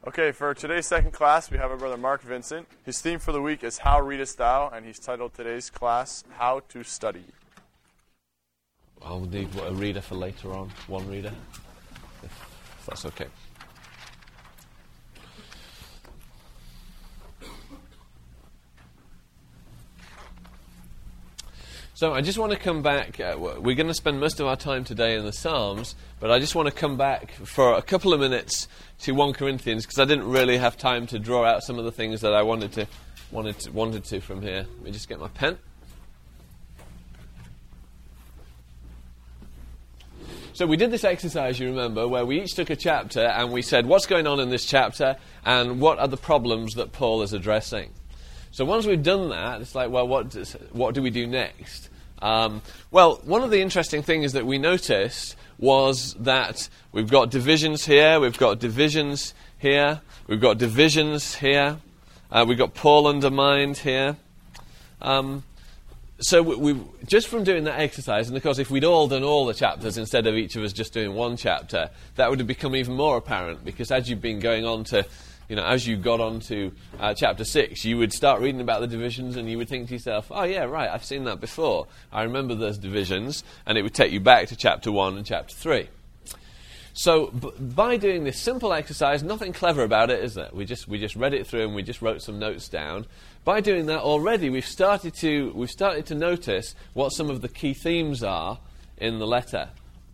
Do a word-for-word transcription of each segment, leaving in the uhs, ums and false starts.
Okay, for today's second class, we have our brother Mark Vincent. His theme for the week is How Readest Thou? And he's titled today's class, How to Study. I'll need a reader for later on, one reader, if that's okay. So I just want to come back. Uh, we're going to spend most of our time today in the Psalms, but I just want to come back for a couple of minutes to First Corinthians because I didn't really have time to draw out some of the things that I wanted to wanted to, wanted to from here. Let me just get my pen. So we did this exercise, you remember, where we each took a chapter and we said what's going on in this chapter and what are the problems that Paul is addressing. So once we've done that, it's like, well, what does, what do we do next? Um, well, one of the interesting things that we noticed was that we've got divisions here, we've got divisions here, we've got divisions here, uh, we've got Paul undermined here. Um, so we, we just from doing that exercise, and of course if we'd all done all the chapters instead of each of us just doing one chapter, that would have become even more apparent, because as you've been going on to You know, as you got on to uh, chapter six, you would start reading about the divisions and you would think to yourself, oh yeah, right, I've seen that before. I remember those divisions, and it would take you back to chapter one and chapter three. So b- by doing this simple exercise, nothing clever about it, is there? We just we just read it through and we just wrote some notes down. By doing that already, we've started to we've started to notice what some of the key themes are in the letter.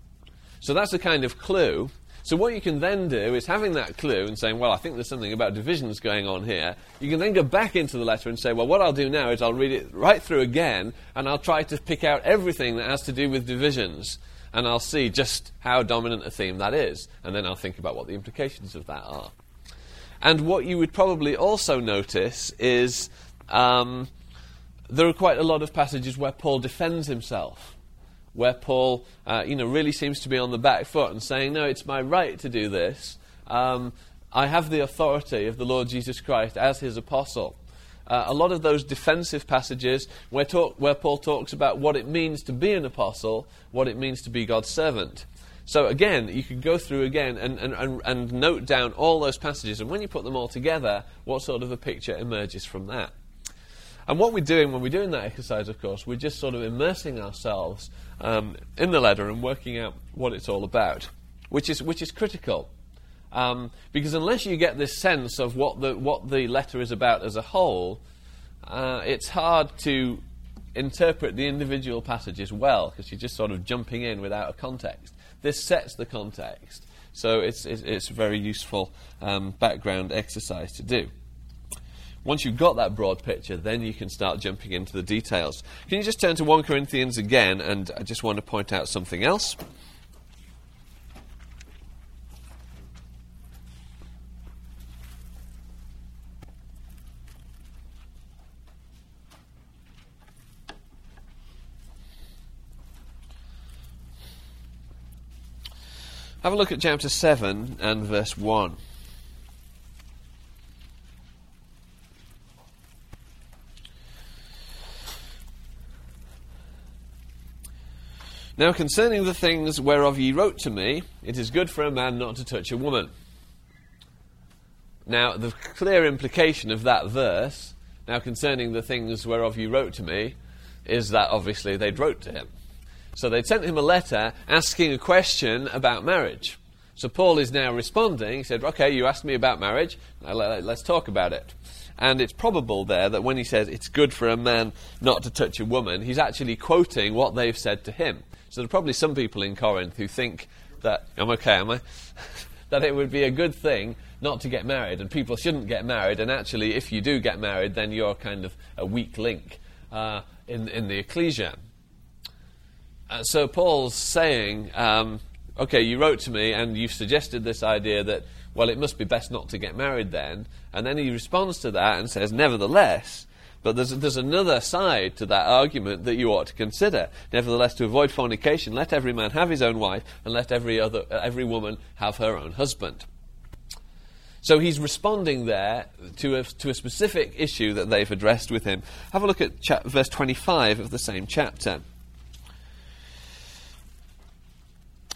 So that's a kind of clue. So what you can then do is, having that clue and saying, well, I think there's something about divisions going on here, you can then go back into the letter and say, well, what I'll do now is I'll read it right through again, and I'll try to pick out everything that has to do with divisions, and I'll see just how dominant a theme that is, and then I'll think about what the implications of that are. And what you would probably also notice is um, there are quite a lot of passages where Paul defends himself, where Paul, uh, you know, really seems to be on the back foot and saying, no, it's my right to do this. Um, I have the authority of the Lord Jesus Christ as his apostle. Uh, a lot of those defensive passages where, talk, where Paul talks about what it means to be an apostle, what it means to be God's servant. So again, you could go through again and, and, and, and note down all those passages, and when you put them all together, what sort of a picture emerges from that? And what we're doing when we're doing that exercise, of course, we're just sort of immersing ourselves um, in the letter and working out what it's all about, which is which is critical. Um, because unless you get this sense of what the what the letter is about as a whole, uh, it's hard to interpret the individual passages well, because you're just sort of jumping in without a context. This sets the context, so it's it's, it's a very useful um, background exercise to do. Once you've got that broad picture, then you can start jumping into the details. Can you just turn to First Corinthians again, and I just want to point out something else. Have a look at chapter seven and verse one. Now concerning the things whereof ye wrote to me, it is good for a man not to touch a woman. Now the clear implication of that verse, now concerning the things whereof you wrote to me, is that obviously they'd wrote to him. So they'd sent him a letter asking a question about marriage. So Paul is now responding. He said, okay, you asked me about marriage, now let's talk about it. And it's probable there that when he says it's good for a man not to touch a woman, he's actually quoting what they've said to him. So there are probably some people in Corinth who think that, I'm okay, am I? that it would be a good thing not to get married, and people shouldn't get married, and actually if you do get married, then you're kind of a weak link uh, in, in the ecclesia. Uh, so Paul's saying, um, okay, you wrote to me and you've suggested this idea that, well, it must be best not to get married then, and then he responds to that and says, nevertheless, but there's, there's another side to that argument that you ought to consider. Nevertheless, to avoid fornication, let every man have his own wife, and let every other uh, every woman have her own husband. So he's responding there to a, to a specific issue that they've addressed with him. Have a look at cha- verse twenty-five of the same chapter.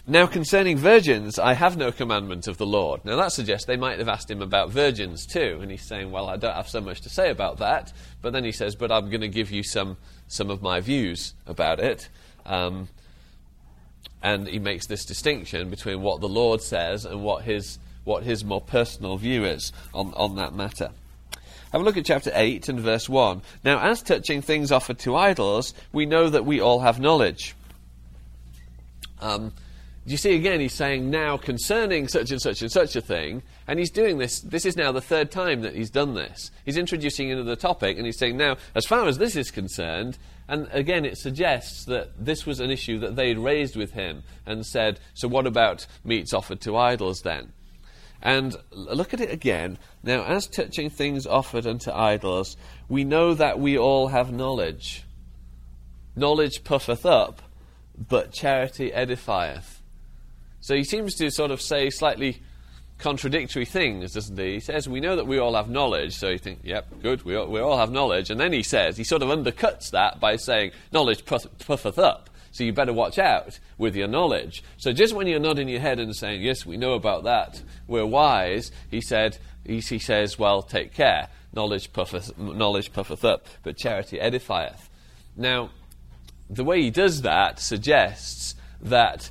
Now concerning virgins, I have no commandment of the Lord. Now that suggests they might have asked him about virgins too, and he's saying, well, I don't have so much to say about that, but then he says, but I'm going to give you some, some of my views about it. Um, and he makes this distinction between what the Lord says and what his, what his more personal view is on, on that matter. Have a look at chapter eight and verse one. Now as touching things offered to idols, we know that we all have knowledge. Um... You see, again, he's saying now concerning such and such and such a thing, and he's doing this. This is now the third time that he's done this. He's introducing into the topic, and he's saying now, as far as this is concerned, and again, it suggests that this was an issue that they'd raised with him and said, so what about meats offered to idols then? And look at it again. Now, as touching things offered unto idols, we know that we all have knowledge. Knowledge puffeth up, but charity edifieth. So he seems to sort of say slightly contradictory things, doesn't he? He says, we know that we all have knowledge, so you think, yep, good, we all, we all have knowledge. And then he says, he sort of undercuts that by saying, knowledge puff, puffeth up, so you better watch out with your knowledge. So just when you're nodding your head and saying, yes, we know about that, we're wise, he said, he, he says, well, take care, knowledge puffeth, knowledge puffeth up, but charity edifieth. Now, the way he does that suggests that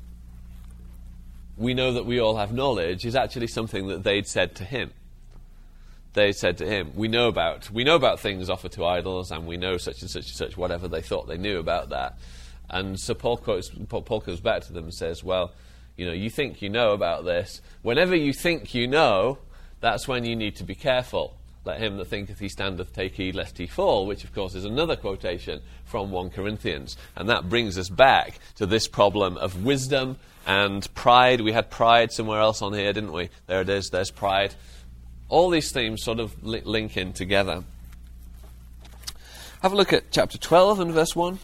we know that we all have knowledge is actually something that they'd said to him. They said to him, we know about we know about things offered to idols, and we know such and such and such, whatever they thought they knew about that. And so Paul quotes, Paul comes back to them and says, well, you know, you think you know about this. Whenever you think you know, that's when you need to be careful. Let him that thinketh he standeth take heed lest he fall, which of course is another quotation from First Corinthians. And that brings us back to this problem of wisdom and pride. We had pride somewhere else on here, didn't we? There it is, there's pride. All these themes sort of li- link in together. Have a look at chapter twelve and verse one.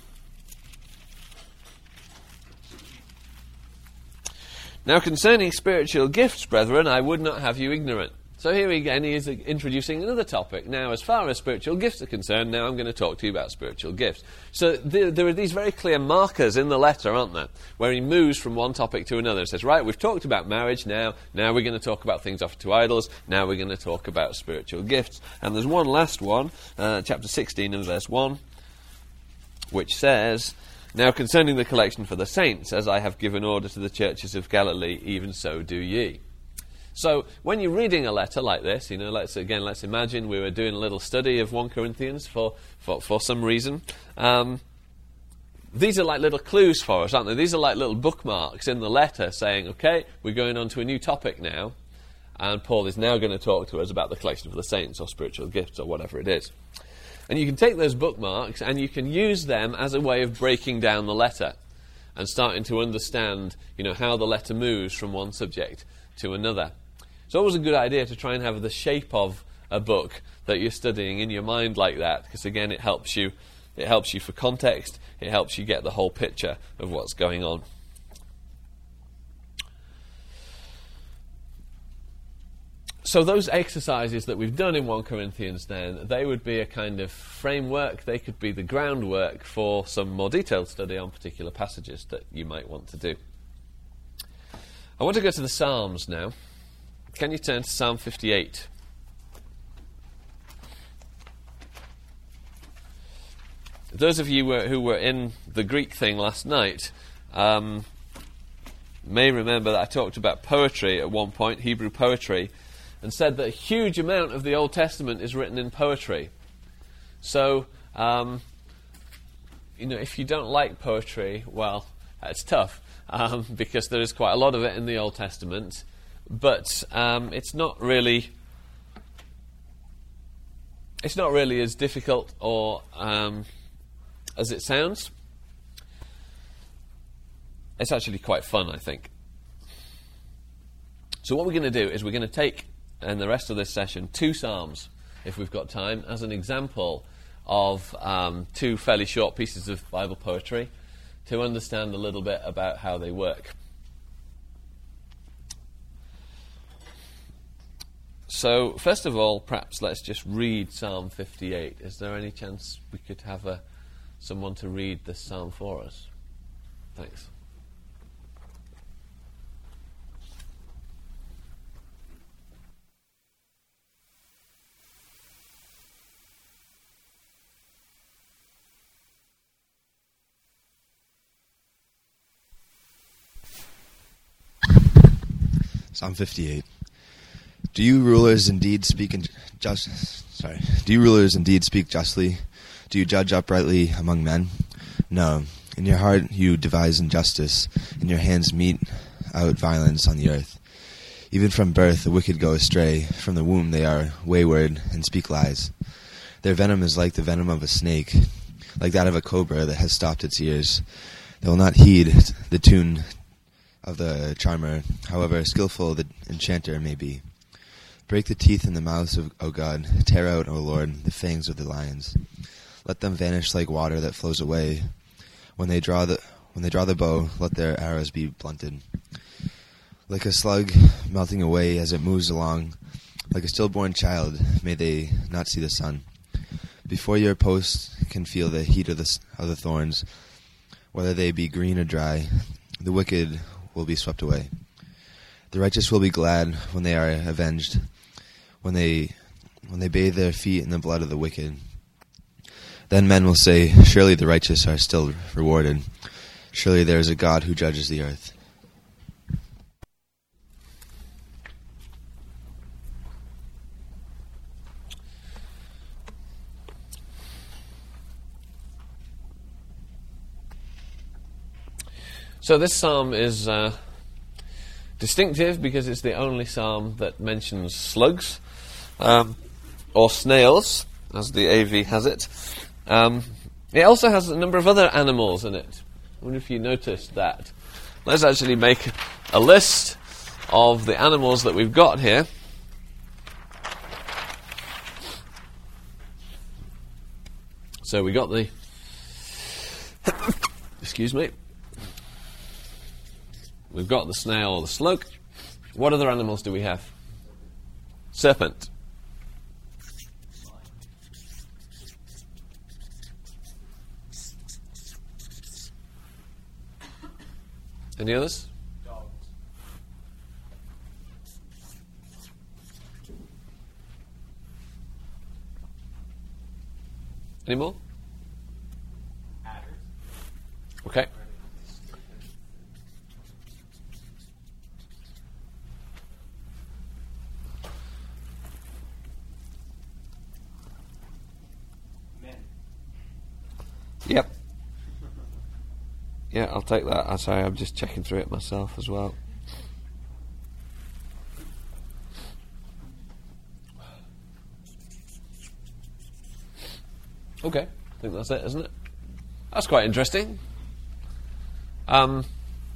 Now concerning spiritual gifts, brethren, I would not have you ignorant. So here again, he is introducing another topic. Now, as far as spiritual gifts are concerned, now I'm going to talk to you about spiritual gifts. So there, there are these very clear markers in the letter, aren't there, where he moves from one topic to another. He says, right, we've talked about marriage now. Now we're going to talk about things offered to idols. Now we're going to talk about spiritual gifts. And there's one last one, uh, chapter sixteen and verse one, which says, now concerning the collection for the saints, as I have given order to the churches of Galilee, even so do ye. So when you're reading a letter like this, you know, let's again, let's imagine we were doing a little study of First Corinthians for, for, for some reason. Um, these are like little clues for us, aren't they? These are like little bookmarks in the letter saying, okay, we're going on to a new topic now, and Paul is now going to talk to us about the collection for the saints or spiritual gifts or whatever it is. And you can take those bookmarks and you can use them as a way of breaking down the letter and starting to understand, you know, how the letter moves from one subject to another. It's always a good idea to try and have the shape of a book that you're studying in your mind like that, because again, it helps you. It helps you for context. It helps you get the whole picture of what's going on. So those exercises that we've done in First Corinthians, then, they would be a kind of framework. They could be the groundwork for some more detailed study on particular passages that you might want to do. I want to go to the Psalms now. Can you turn to Psalm fifty-eight? Those of you who were in the Greek thing last night um, may remember that I talked about poetry at one point, Hebrew poetry, and said that a huge amount of the Old Testament is written in poetry. So, um, you know, if you don't like poetry, well, it's tough, um, because there is quite a lot of it in the Old Testament. But um, it's not really, it's not really as difficult or um, as it sounds. It's actually quite fun, I think. So what we're going to do is we're going to take, in the rest of this session, two psalms, if we've got time, as an example of um, two fairly short pieces of Bible poetry to understand a little bit about how they work. So, first of all, perhaps let's just read Psalm fifty-eight. Is there any chance we could have a, someone to read this psalm for us? Thanks. Psalm fifty-eight. Do you rulers indeed speak in just? Sorry. Do you rulers indeed speak justly? Do you judge uprightly among men? No. In your heart you devise injustice. In your hands mete out violence on the earth. Even from birth the wicked go astray. From the womb they are wayward and speak lies. Their venom is like the venom of a snake, like that of a cobra that has stopped its ears. They will not heed the tune of the charmer, however skillful the enchanter may be. Break the teeth in the mouths of, O God. Tear out, O Lord, the fangs of the lions. Let them vanish like water that flows away. When they draw the when they draw the bow, let their arrows be blunted. Like a slug melting away as it moves along, like a stillborn child, may they not see the sun. Before your posts can feel the heat of the of the thorns, whether they be green or dry, the wicked will be swept away. The righteous will be glad when they are avenged, when they when they bathe their feet in the blood of the wicked. Then men will say, surely the righteous are still rewarded. Surely there is a God who judges the earth. So this psalm is uh, distinctive because it's the only psalm that mentions slugs um, or snails, as the A V has it. Um, it also has a number of other animals in it. I wonder if you noticed that. Let's actually make a list of the animals that we've got here. So we got the excuse me. We've got the snail or the slug. What other animals do we have? Serpent. Any others? Dogs. Any more? Adders. Okay. Yep. Yeah, I'll take that. I'm sorry, I'm just checking through it myself as well. Okay, I think that's it, isn't it? That's quite interesting. Um,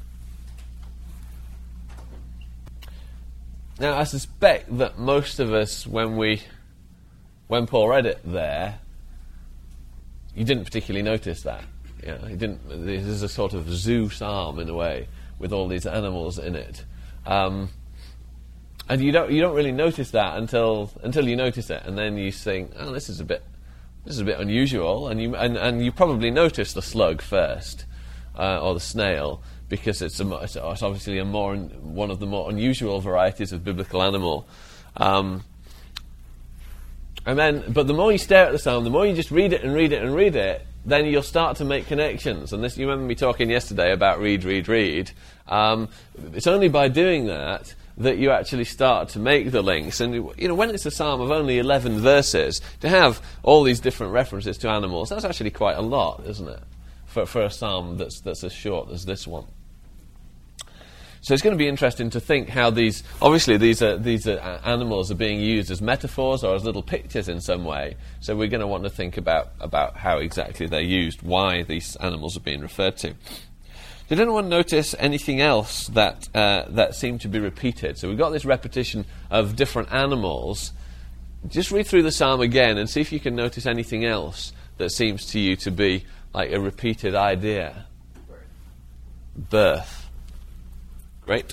now, I suspect that most of us, when we, when Paul read it there, you didn't particularly notice that. You know, he didn't. This is a sort of zoo psalm in a way, with all these animals in it, um, and you don't you don't really notice that until until you notice it, and then you think, oh, this is a bit this is a bit unusual, and you and, and you probably notice the slug first, uh, or the snail, because it's a, it's obviously a more one of the more unusual varieties of biblical animal. Um, And then, but the more you stare at the psalm, the more you just read it and read it and read it, then you'll start to make connections. And this, you remember me talking yesterday about read, read, read. Um, it's only by doing that that you actually start to make the links. And you know, when it's a psalm of only eleven verses, to have all these different references to animals, that's actually quite a lot, isn't it? For for a psalm that's that's as short as this one. So it's going to be interesting to think how these, obviously these are, these are animals are being used as metaphors or as little pictures in some way. So we're going to want to think about, about how exactly they're used, why these animals are being referred to. Did anyone notice anything else that uh, that seemed to be repeated? So we've got this repetition of different animals. Just read through the psalm again and see if you can notice anything else that seems to you to be like a repeated idea. Birth. Birth. Great.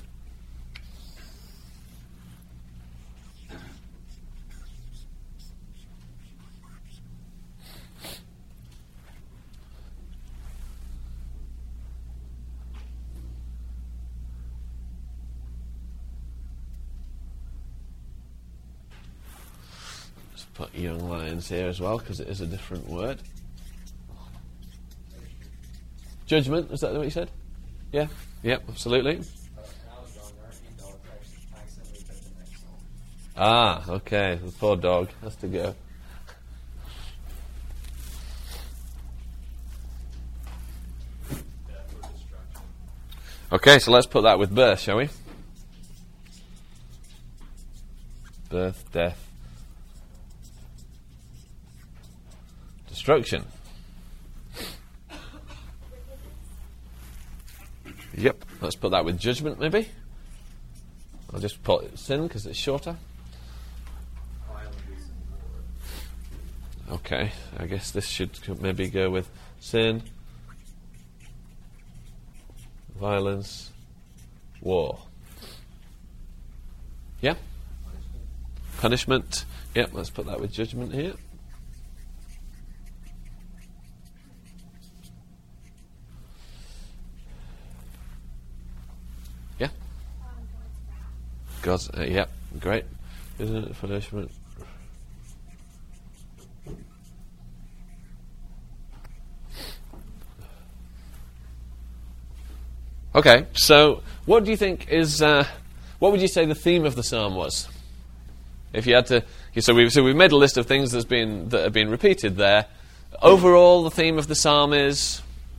Let's put young lions here as well, because it is a different word. Judgment, is that what you said? Yeah? Yep, absolutely. Ah, okay. The poor dog has to go. Okay, so let's put that with birth, shall we? Birth, death, destruction. Yep, let's put that with judgment, maybe. I'll just put sin because it's shorter. Okay, I guess this should maybe go with sin, violence, war. Yeah? Punishment. Yep, let's put that with judgment here. Yeah? God's, uh, yep, great. Isn't it? Punishment. Okay, so what do you think is, uh, what would you say the theme of the psalm was? If you had to, so we've, so we've made a list of things that's been, that have been repeated there. Overall, the theme of the psalm is?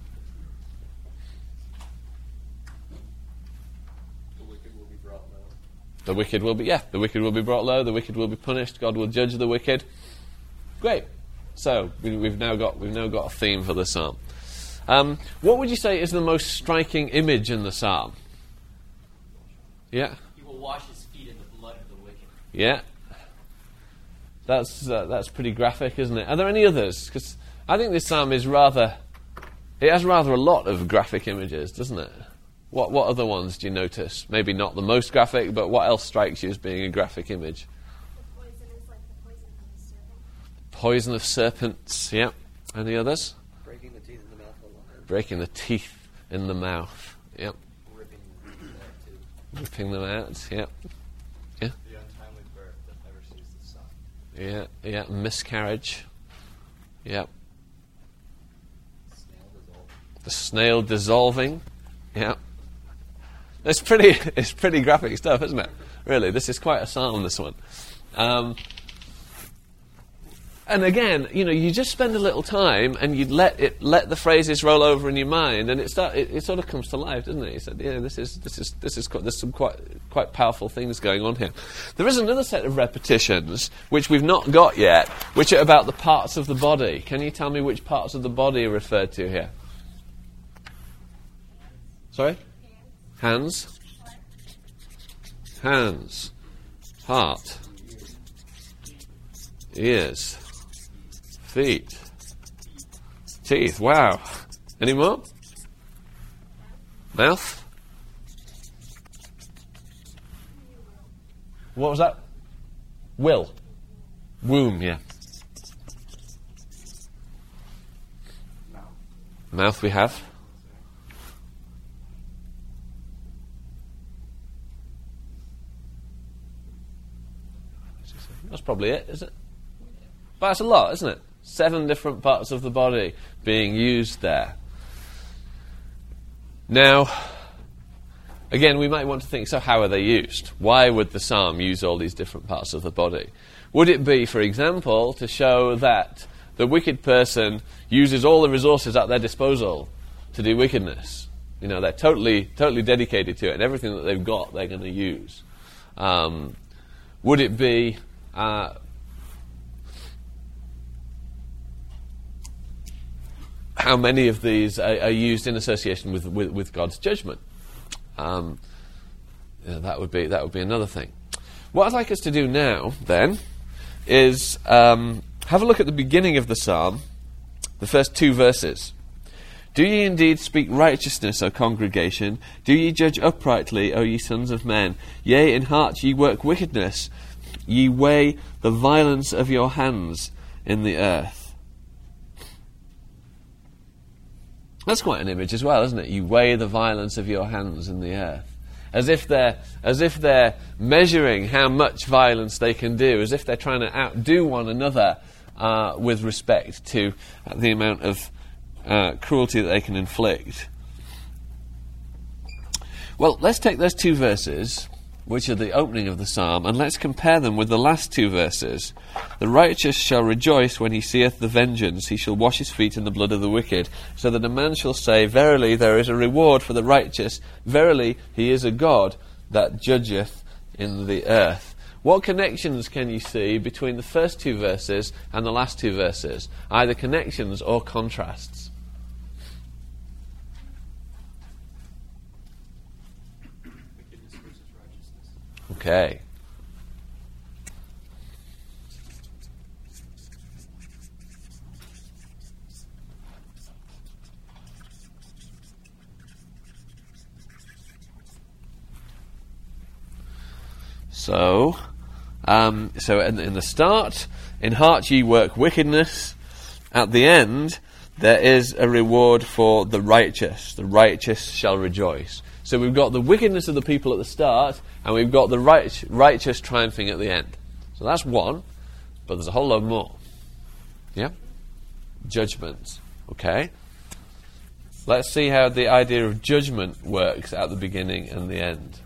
The wicked will be brought low. The wicked will be, yeah, the wicked will be brought low, the wicked will be punished, God will judge the wicked. Great. So, we, we've now got, we've now got a theme for the psalm. Um, what would you say is the most striking image in the psalm? Yeah? He will wash his feet in the blood of the wicked. Yeah. That's uh, that's pretty graphic, isn't it? Are there any others? Because I think this psalm is rather... It has rather a lot of graphic images, doesn't it? What what other ones do you notice? Maybe not the most graphic, but what else strikes you as being a graphic image? The poison is like the poison of the serpent. Poison of serpents, yeah. Any others? Breaking the teeth in the mouth of a lion. Breaking the teeth in the mouth, yep. Ripping them out too. Ripping them out, yep. Yeah, The untimely birth that never sees the sun. yeah, yeah. Miscarriage, yep. Snail dissolving. The snail dissolving, yep. It's pretty, it's pretty graphic stuff, isn't it? Really, this is quite a psalm, this one. Um, and again, you know, you just spend a little time and you let it, let the phrases roll over in your mind, and it start, it, it sort of comes to life, doesn't it? You said, yeah, this is, this is, this is, quite, there's some quite, quite powerful things going on here. There is another set of repetitions which we've not got yet, which are about the parts of the body. Can you tell me which parts of the body are referred to here? Sorry? Hands. Hands. Heart. Ears. Feet. Teeth. Wow. Any more? Mouth. What was that? Will. Womb, yeah. Mouth we have. That's probably it, is it? But that's a lot, isn't it? Seven different parts of the body being used there. Now, again, we might want to think, so how are they used? Why would the psalm use all these different parts of the body? Would it be, for example, to show that the wicked person uses all the resources at their disposal to do wickedness? You know, they're totally, totally dedicated to it, and everything that they've got, they're going to use. Um, would it be... Uh, how many of these are, are used in association with, with, with God's judgment? Um, yeah, that would be that would be another thing. What I'd like us to do now, then, is um, have a look at the beginning of the psalm, the first two verses. Do ye indeed speak righteousness, O congregation? Do ye judge uprightly, O ye sons of men? Yea, in heart ye work wickedness. Ye weigh the violence of your hands in the earth. That's quite an image as well, isn't it? You weigh the violence of your hands in the earth. As if they're, as if they're measuring how much violence they can do, as if they're trying to outdo one another uh, with respect to the amount of uh, cruelty that they can inflict. Well, let's take those two verses which are the opening of the psalm, and let's compare them with the last two verses. The righteous shall rejoice when he seeth the vengeance, he shall wash his feet in the blood of the wicked, so that a man shall say, verily there is a reward for the righteous, verily he is a God that judgeth in the earth. What connections can you see between the first two verses and the last two verses? Either connections or contrasts? Wickedness versus righteousness. Okay. So, um, so in, in the start, in heart ye work wickedness. At the end, there is a reward for the righteous. The righteous shall rejoice. So we've got the wickedness of the people at the start, and we've got the right, righteous triumphing at the end. So that's one, but there's a whole lot more. Yeah? Judgment. Okay? Let's see how the idea of judgment works at the beginning and the end.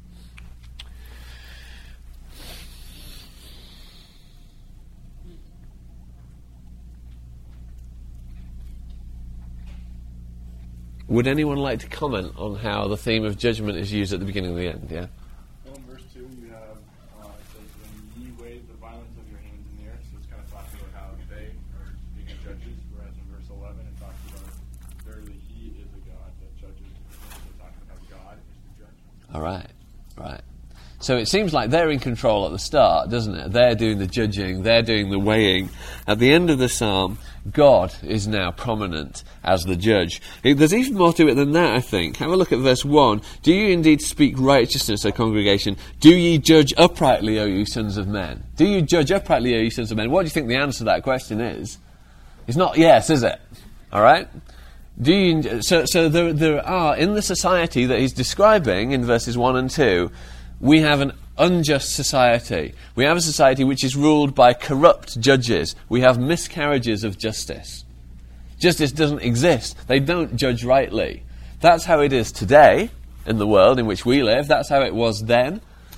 Would anyone like to comment on how the theme of judgment is used at the beginning and the end? Yeah. Well, in verse two, you have, uh, it says, when ye wave the violence of your hands in the air. So it's kind of talking about how they are being judges, whereas in verse eleven it talks about, verily he is a God that judges. So it's talking about how God is the judge. All right, right. So it seems like they're in control at the start, doesn't it? They're doing the judging, they're doing the weighing. At the end of the psalm, God is now prominent as the judge. There's even more to it than that, I think. Have a look at verse one. Do you indeed speak righteousness, O congregation? Do ye judge uprightly, O you sons of men? Do you judge uprightly, O you sons of men? What do you think the answer to that question is? It's not yes, is it? All right? Do you, so so there, there are, in the society that he's describing in verses one and two, we have an unjust society. We have a society which is ruled by corrupt judges. We have miscarriages of justice. Justice doesn't exist. They don't judge rightly. That's how it is today in the world in which we live. That's how it was then.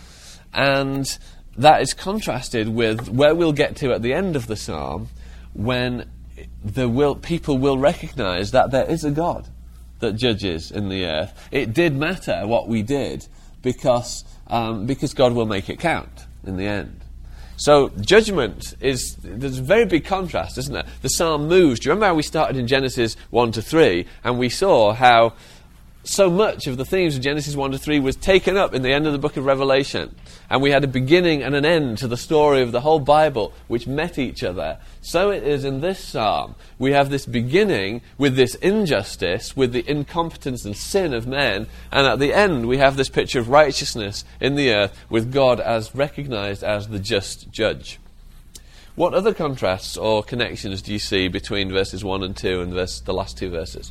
And that is contrasted with where we'll get to at the end of the psalm, when the will, people will recognize that there is a God that judges in the earth. It did matter what we did because Um, because God will make it count in the end. So judgment is, there's a very big contrast, isn't there? The psalm moves. Do you remember how we started in Genesis one to three, and we saw how so much of the themes of Genesis one to three was taken up in the end of the book of Revelation, and we had a beginning and an end to the story of the whole Bible which met each other. So it is in this psalm. We have this beginning with this injustice, with the incompetence and sin of men, and at the end we have this picture of righteousness in the earth with God as recognized as the just judge. What other contrasts or connections do you see between verses one and two and verse, the last two verses?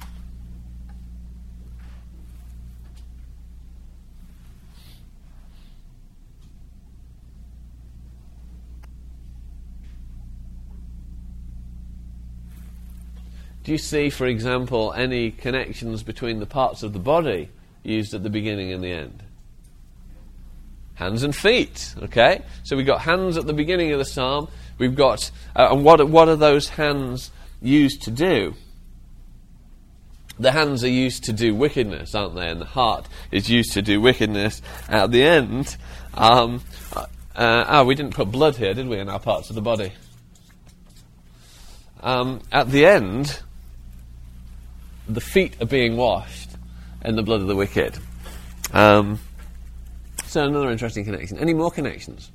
Do you see, for example, any connections between the parts of the body used at the beginning and the end? Hands and feet, okay? So we've got hands at the beginning of the psalm. We've got, uh, and what, what are those hands used to do? The hands are used to do wickedness, aren't they? And the heart is used to do wickedness. At the end, um, uh, ah, we didn't put blood here, did we, in our parts of the body? Um, at the end, the feet are being washed in the blood of the wicked. Um, so another interesting connection. Any more connections?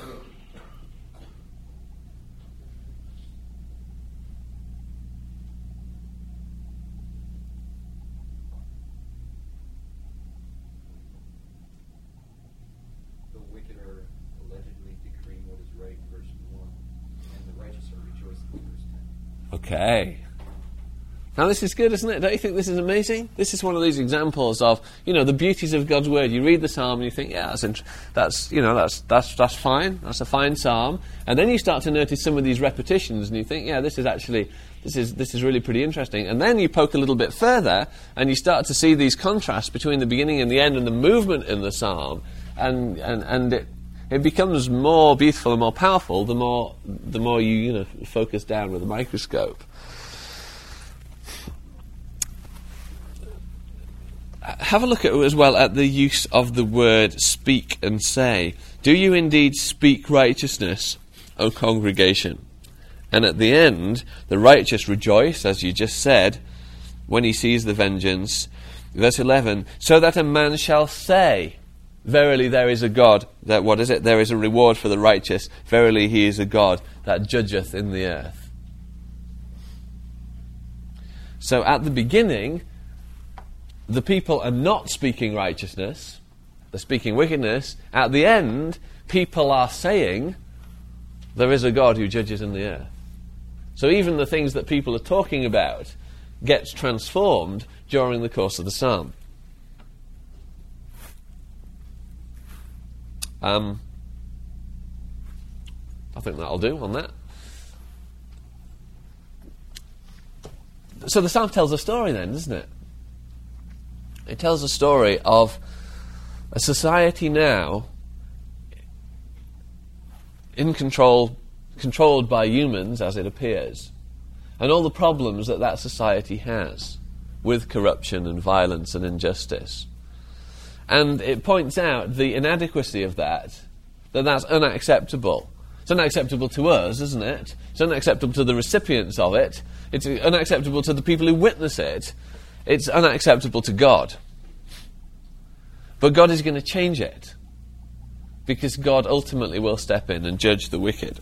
The wicked are allegedly decreeing what is right, verse one, and the righteous are rejoicing, verse ten. Okay. Now this is good, isn't it? Don't you think this is amazing? This is one of these examples of, you know, the beauties of God's word. You read the psalm and you think, yeah, that's, int- that's you know, that's that's that's fine. That's a fine psalm. And then you start to notice some of these repetitions, and you think, yeah, this is actually this is this is really pretty interesting. And then you poke a little bit further, and you start to see these contrasts between the beginning and the end, and the movement in the psalm. and and and it it becomes more beautiful and more powerful the more the more you you know focus down with a microscope. Have a look at as well at the use of the word speak and say. Do you indeed speak righteousness, O congregation? And at the end, the righteous rejoice, as you just said, when he sees the vengeance. Verse eleven, so that a man shall say, verily there is a God, that what is it? There is a reward for the righteous. Verily he is a God that judgeth in the earth. So at the beginning, the people are not speaking righteousness, they're speaking wickedness. At the end, people are saying, there is a God who judges in the earth. So even the things that people are talking about gets transformed during the course of the psalm. Um, I think that'll do on that. So the psalm tells a story then, doesn't it? It tells a story of a society now in control, controlled by humans, as it appears, and all the problems that that society has with corruption and violence and injustice. And it points out the inadequacy of that, that that's unacceptable. It's unacceptable to us, isn't it? It's unacceptable to the recipients of it. It's unacceptable to the people who witness it. It's unacceptable to God. But God is going to change it, because God ultimately will step in and judge the wicked.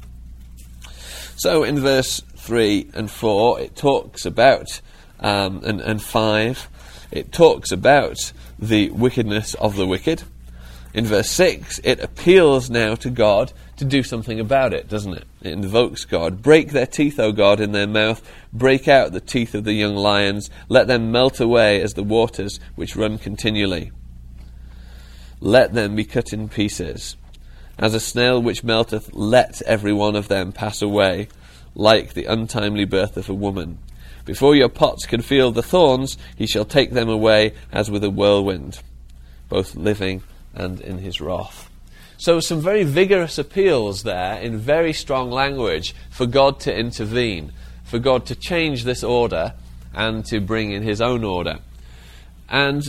So in verse three and four, it talks about, um, and, and five, it talks about the wickedness of the wicked. In verse six, it appeals now to God to do something about it, doesn't it? It invokes God. Break their teeth, O God, in their mouth. Break out the teeth of the young lions. Let them melt away as the waters which run continually. Let them be cut in pieces. As a snail which melteth, let every one of them pass away, like the untimely birth of a woman. Before your pots can feel the thorns, he shall take them away as with a whirlwind, both living and in his wrath. So some very vigorous appeals there in very strong language for God to intervene, for God to change this order and to bring in his own order. And,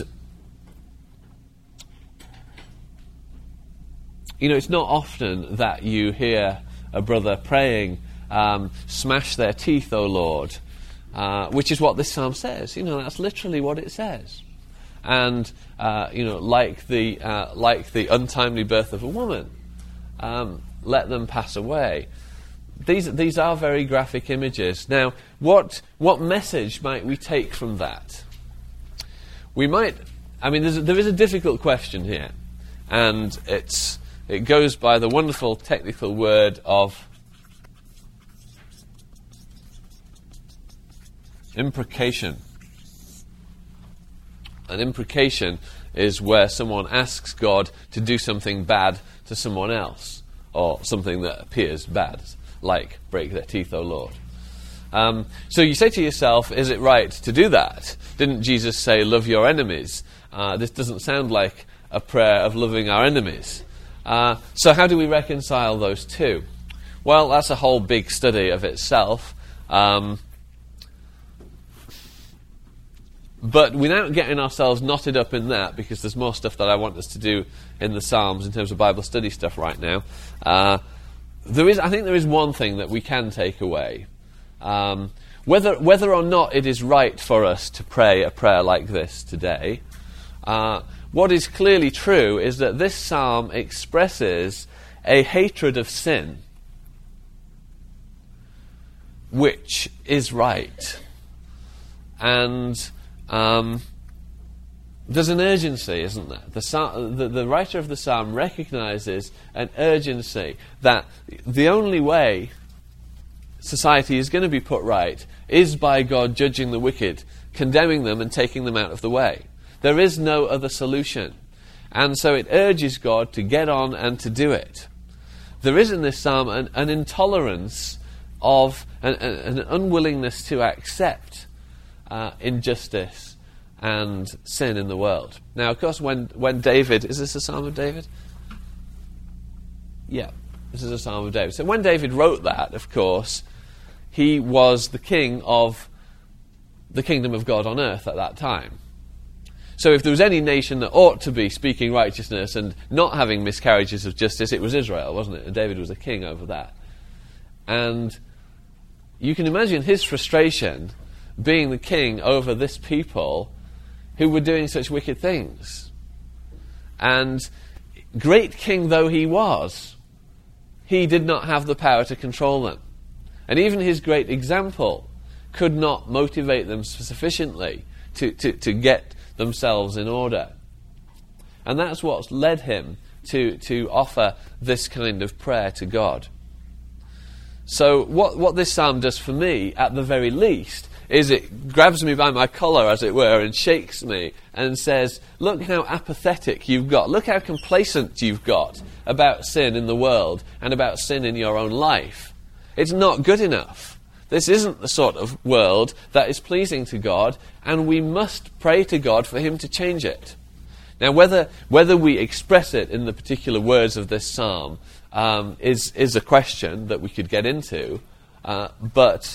you know, it's not often that you hear a brother praying, um, smash their teeth, O Lord, uh, which is what this psalm says. You know, that's literally what it says. And uh, you know, like the uh, like the untimely birth of a woman, um, let them pass away. These these are very graphic images. Now, what what message might we take from that? We might. I mean, there's a, there is a difficult question here, and it's it goes by the wonderful technical word of imprecation. An imprecation is where someone asks God to do something bad to someone else, or something that appears bad, like break their teeth, O Lord. Um, so you say to yourself, is it right to do that? Didn't Jesus say, love your enemies? Uh, this doesn't sound like a prayer of loving our enemies. Uh, so how do we reconcile those two? Well, that's a whole big study of itself. Um, But without getting ourselves knotted up in that, because there's more stuff that I want us to do in the Psalms in terms of Bible study stuff right now, uh, there is, I think there is one thing that we can take away. Um, whether whether or not it is right for us to pray a prayer like this today, uh, what is clearly true is that this psalm expresses a hatred of sin, which is right. And Um, there's an urgency, isn't there? The, psalm, the, the writer of the psalm recognizes an urgency that the only way society is going to be put right is by God judging the wicked, condemning them and taking them out of the way. There is no other solution. And so it urges God to get on and to do it. There is in this psalm an, an intolerance of, an, an unwillingness to accept Uh, injustice and sin in the world. Now, of course, when, when David... Is this a Psalm of David? Yeah, this is a Psalm of David. So when David wrote that, of course, he was the king of the kingdom of God on earth at that time. So if there was any nation that ought to be speaking righteousness and not having miscarriages of justice, it was Israel, wasn't it? And David was a king over that. And you can imagine his frustration being the king over this people who were doing such wicked things. And great king though he was, he did not have the power to control them. And even his great example could not motivate them sufficiently to, to, to get themselves in order. And that's what's led him to, to offer this kind of prayer to God. So what, what this psalm does for me, at the very least, is it grabs me by my collar, as it were, and shakes me and says, look how apathetic you've got, look how complacent you've got about sin in the world and about sin in your own life. It's not good enough. This isn't the sort of world that is pleasing to God, and we must pray to God for him to change it. Now, whether whether we express it in the particular words of this psalm um, is, is a question that we could get into, uh, but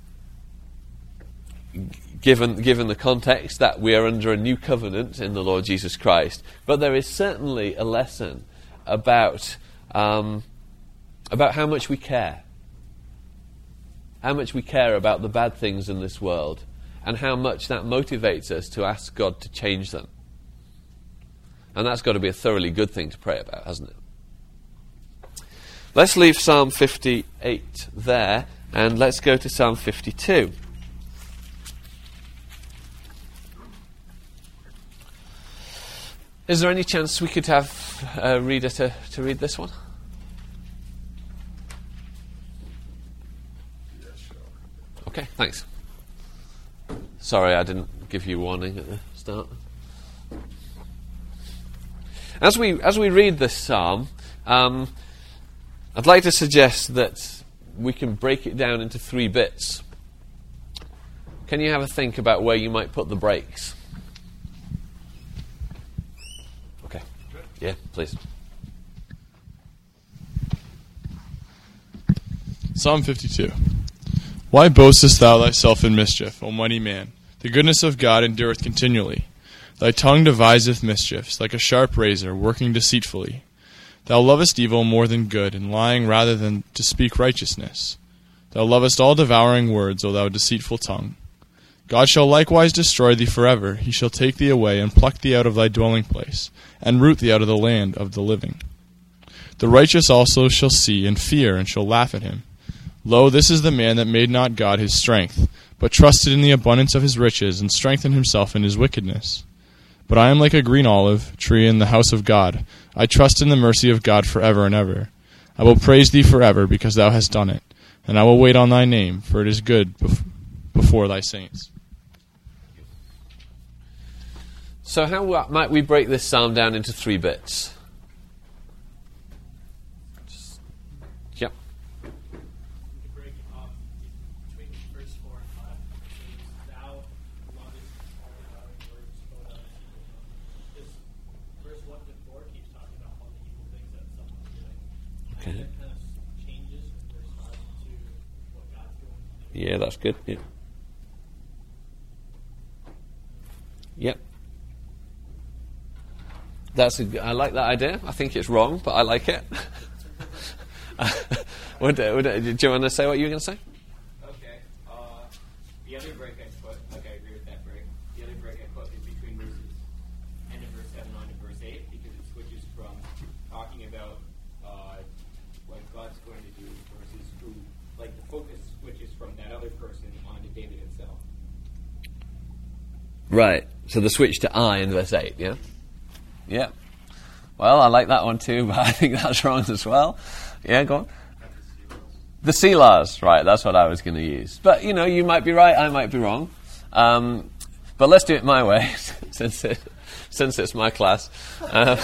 given, given the context that we are under a new covenant in the Lord Jesus Christ, but there is certainly a lesson about, um, about how much we care. How much we care about the bad things in this world, and how much that motivates us to ask God to change them. And that's got to be a thoroughly good thing to pray about, hasn't it? Let's leave Psalm fifty-eight there, and let's go to Psalm fifty-two. Is there any chance we could have a reader to, to read this one? Okay, thanks. Sorry, I didn't give you warning at the start. As we as we read this psalm, um, I'd like to suggest that we can break it down into three bits. Can you have a think about where you might put the breaks? Okay. Yeah, please. Psalm fifty-two. Why boastest thou thyself in mischief, O mighty man? The goodness of God endureth continually. Thy tongue deviseth mischiefs, like a sharp razor, working deceitfully. Thou lovest evil more than good, and lying rather than to speak righteousness. Thou lovest all devouring words, O thou deceitful tongue. God shall likewise destroy thee forever. He shall take thee away, and pluck thee out of thy dwelling place, and root thee out of the land of the living. The righteous also shall see, and fear, and shall laugh at him. Lo, this is the man that made not God his strength, but trusted in the abundance of his riches, and strengthened himself in his wickedness. But I am like a green olive tree in the house of God. I trust in the mercy of God forever and ever. I will praise thee forever, because thou hast done it. And I will wait on thy name, for it is good bef- before thy saints. So how uh, might we break this psalm down into three bits? Just, yep. Break it off between verse four and five. It says, thou lovest all devouring words, O thou deceitful tongue. This verse one to four keeps talking about all the evil things that someone's doing. Okay. And it kind of changes from verse five to what God's going to do. Yeah, that's good. Yeah. Yep. That's a, I like that idea. I think it's wrong, but I like it. would, would, do you want to say what you were going to say? Okay. Uh, the other break I put, okay, I agree with that break. The other break I put is between verses end of verse seven on to verse eight, because it switches from talking about uh, what God's going to do versus who, like the focus switches from that other person on to David himself. Right. So the switch to I in verse eight, yeah? Yeah. Well, I like that one too, but I think that's wrong as well. Yeah, go on. The Selahs, right, that's what I was going to use. But, you know, you might be right, I might be wrong. Um, but let's do it my way, since it, since it's my class. Uh,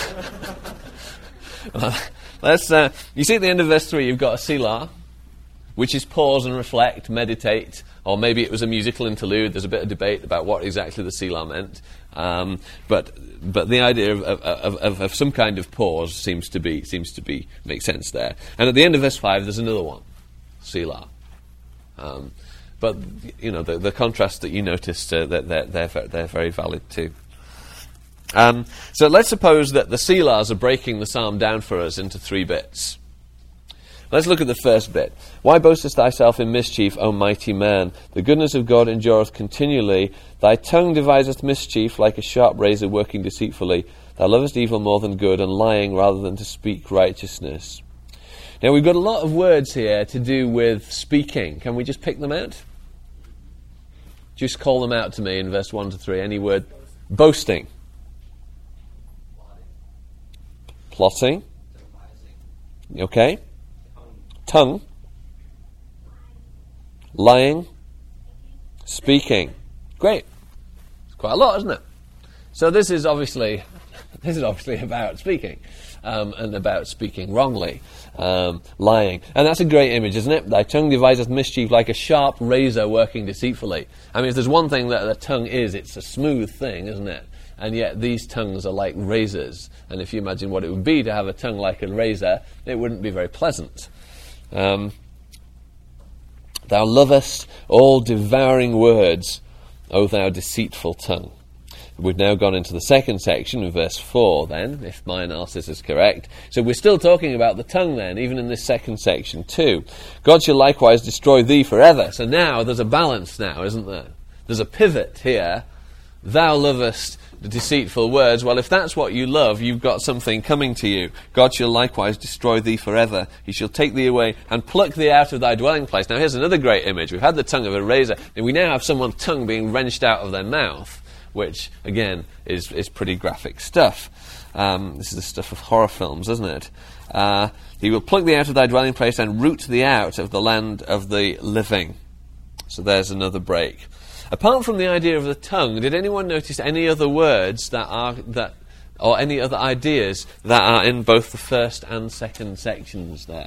let's. Uh, you see at the end of verse three, you've got a Selah, which is pause and reflect, meditate or maybe it was a musical interlude. There's a bit of debate about what exactly the Selah meant. Um, but but the idea of, of, of, of some kind of pause seems to be seems to be make sense there. And at the end of verse five, there's another one, Selah. Um, but you know the, the contrast that you noticed, uh, that they're, they're they're very valid too. Um, so let's suppose that the Selahs are breaking the psalm down for us into three bits. Let's look at the first bit. Why boastest thyself in mischief, O mighty man? The goodness of God endureth continually. Thy tongue deviseth mischief like a sharp razor working deceitfully. Thou lovest evil more than good, and lying rather than to speak righteousness. Now we've got a lot of words here to do with speaking. Can we just pick them out? Just call them out to me in verse one to three. Any word? Boasting. Plotting. Okay. Tongue. Lying. Speaking. Great. It's quite a lot, isn't it? So this is obviously this is obviously about speaking. Um, and about speaking wrongly, um, lying. And that's a great image, isn't it? Thy tongue deviseth mischief like a sharp razor working deceitfully. I mean, if there's one thing that the tongue is, it's a smooth thing, isn't it? And yet these tongues are like razors. And if you imagine what it would be to have a tongue like a razor, it wouldn't be very pleasant. Um, thou lovest all devouring words, O thou deceitful tongue. We've now gone into the second section in verse four then, if my analysis is correct. So we're still talking about the tongue then, even in this second section too. God shall likewise destroy thee forever. So now there's a balance now, isn't there? There's a pivot here. Thou lovest the deceitful words. Well, if that's what you love, you've got something coming to you. God shall likewise destroy thee forever. He shall take thee away and pluck thee out of thy dwelling place. Now here's another great image. We've had the tongue of a razor, and we now have someone's tongue being wrenched out of their mouth, which, again, is, is pretty graphic stuff. Um, this is the stuff of horror films, isn't it? Uh, he will pluck thee out of thy dwelling place and root thee out of the land of the living. So there's another break. Apart from the idea of the tongue, did anyone notice any other words that are that, or any other ideas that are in both the first and second sections there?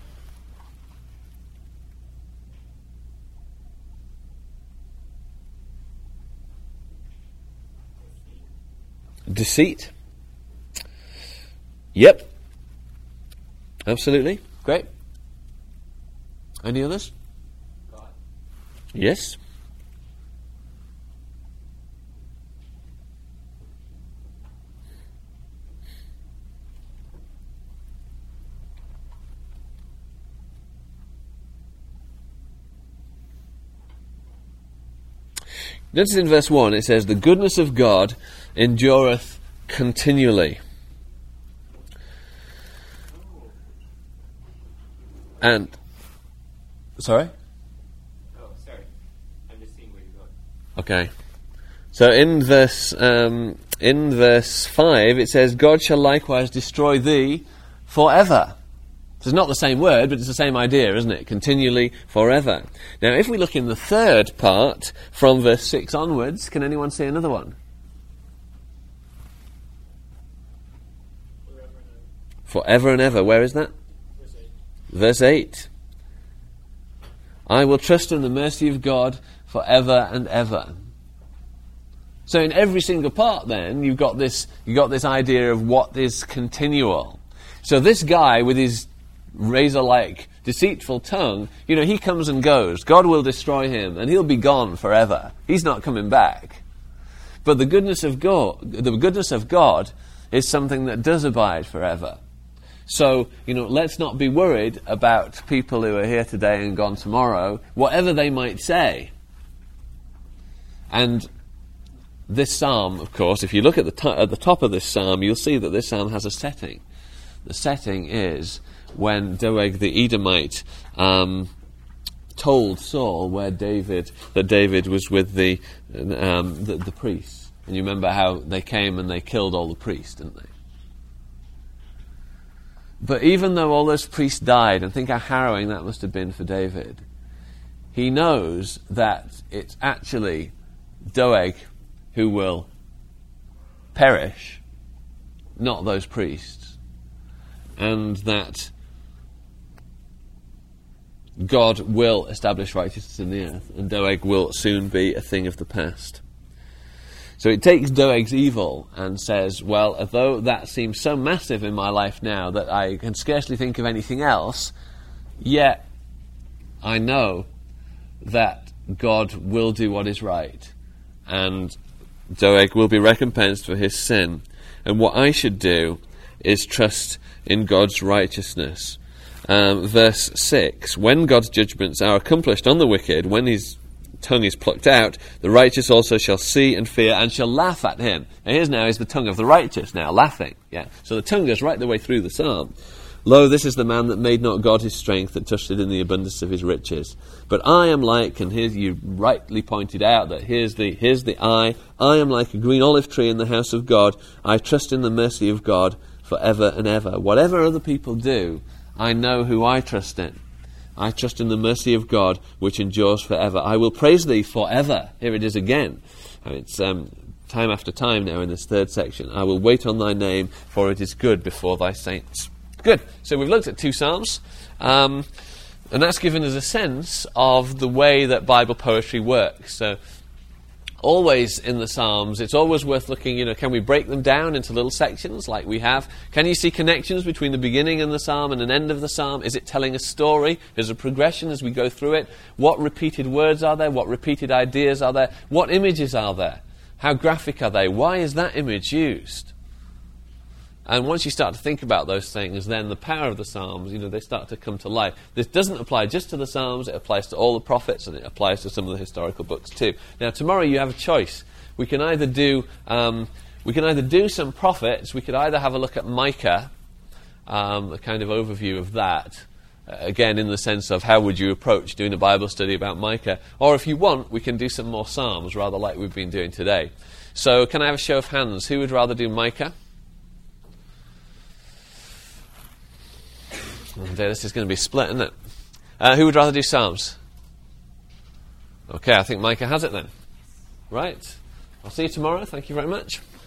Deceit. Yep. Absolutely. Great. Any others? God. Yes. Notice in verse one it says, the goodness of God endureth continually. And, sorry? Oh, sorry. I'm just seeing where you're going. Okay. So in verse um, in verse five it says, God shall likewise destroy thee forever. So it's not the same word, but it's the same idea, isn't it? Continually, forever. Now, if we look in the third part, from verse six onwards, can anyone see another one? Forever and ever. Forever and ever. Where is that? Verse eight. Verse eight. I will trust in the mercy of God forever and ever. So in every single part then, you've got this, you've got this idea of what is continual. So this guy with his razor-like, deceitful tongue, you know, he comes and goes. God will destroy him, and he'll be gone forever. He's not coming back. But the goodness of God, the goodness of God is something that does abide forever. So, you know, let's not be worried about people who are here today and gone tomorrow, whatever they might say. And this psalm, of course, if you look at the, to- at the top of this psalm, you'll see that this psalm has a setting. The setting is when Doeg the Edomite um, told Saul where David that David was with the, um, the the priests. And you remember how they came and they killed all the priests, didn't they? But even though all those priests died, and think how harrowing that must have been for David, he knows that it's actually Doeg who will perish, not those priests. And that God will establish righteousness in the earth, and Doeg will soon be a thing of the past. So it takes Doeg's evil and says, well, although that seems so massive in my life now that I can scarcely think of anything else, yet I know that God will do what is right, and Doeg will be recompensed for his sin. And what I should do is trust in God's righteousness. Um, verse six, when God's judgments are accomplished on the wicked, when his tongue is plucked out, the righteous also shall see and fear and shall laugh at him. And here's now is the tongue of the righteous now, laughing. Yeah. So the tongue goes right the way through the psalm. Lo, this is the man that made not God his strength, that trusted in the abundance of his riches. But I am like, and here you rightly pointed out that here's the here's the I, I am like a green olive tree in the house of God. I trust in the mercy of God forever and ever. Whatever other people do, I know who I trust in. I trust in the mercy of God, which endures forever. I will praise thee forever. Here it is again. It's um, time after time now in this third section. I will wait on thy name, for it is good before thy saints. Good. So we've looked at two psalms, um, and that's given us a sense of the way that Bible poetry works. So always in the Psalms, it's always worth looking, you know, can we break them down into little sections like we have? Can you see connections between the beginning of the Psalm and an end of the Psalm? Is it telling a story? Is a progression as we go through it? What repeated words are there? What repeated ideas are there? What images are there? How graphic are they? Why is that image used? And once you start to think about those things, then the power of the Psalms, you know, they start to come to life. This doesn't apply just to the Psalms, it applies to all the prophets, and it applies to some of the historical books too. Now, tomorrow you have a choice. We can either do um, we can either do some prophets, we could either have a look at Micah, um, a kind of overview of that, uh, again in the sense of how would you approach doing a Bible study about Micah, or if you want, we can do some more Psalms, rather like we've been doing today. So can I have a show of hands? Who would rather do Micah? Oh dear, this is going to be split, isn't it? Uh, who would rather do Psalms? Okay, I think Micah has it then. Right. I'll see you tomorrow. Thank you very much.